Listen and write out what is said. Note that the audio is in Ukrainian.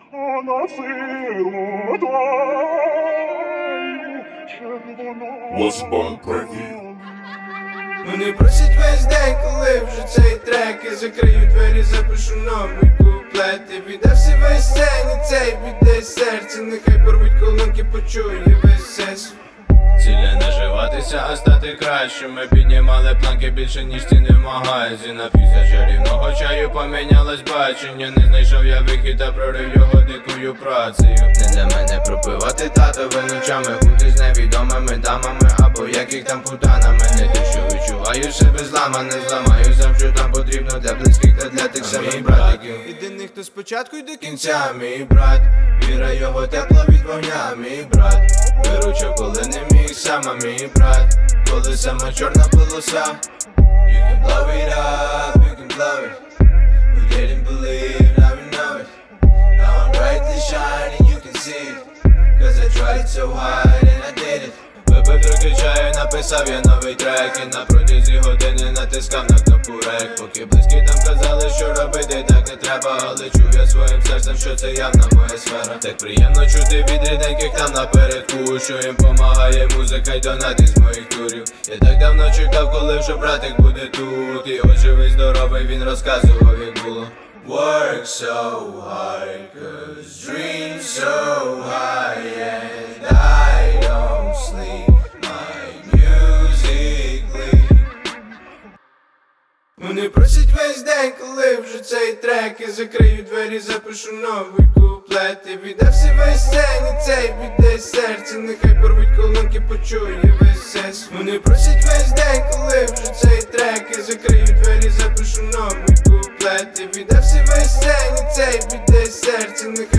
а на сиротою червоною. Лос-Банк Профі. Вони просять весь день, коли вже цей трек. І закрию двері, запишу новий куплет. І віддався весь сцені, цей біде серце. Нехай порвуть колонки, почує весь сес. Цілі наживатися, а стати кращими. Піднімали планки більше, ніж ціни в магазі. На після чарівного чаю помінялось бачення. Не знайшов я вихід, а прорив його дикою працею. Не для мене пропивати татове ночами, бути з невідомими дамами, або яких там путанами. Не те, що відчуваю себе зламане, зламаю сам, що там потрібно для близьких та для тих самих братиків. Єдиний, хто спочатку й до кінця, мій брат. Віра його тепла від вогня, мій брат. Виручав, коли не міг сама, мій брат. Коли сама чорна полоса. You can blow it up, you can blow it. Who didn't believe, now we know it. Now I'm brightly shining, you can see it. Cause I tried so hard and I did it. Випив трохи чаю, написав я новий трек. І на протязі години натискав на кнопку рек. Поки близькі там казали, що робити так не треба. Але чув я своїм серцем, що це явна моя сфера. Так приємно чути від рідненьких там напередку, що їм помагає музика й донати з моїх турів. Я так давно чекав, коли вже братик буде тут. І ось живий, здоровий, він розказував, як було. Work so hard, cause dreams so high, and I don't sleep, my music lead. Вони просять весь день, коли вже цей трек. І закрию двері, запишу новий куплет. І віддався весь сцені, цей біде серце. Нехай порвуть колонки, почує весь сес. Вони просять весь день, коли вже цей трек. І закрию двері, запишу новий куплет. І віддався весь сцені, цей біде серце. Нехай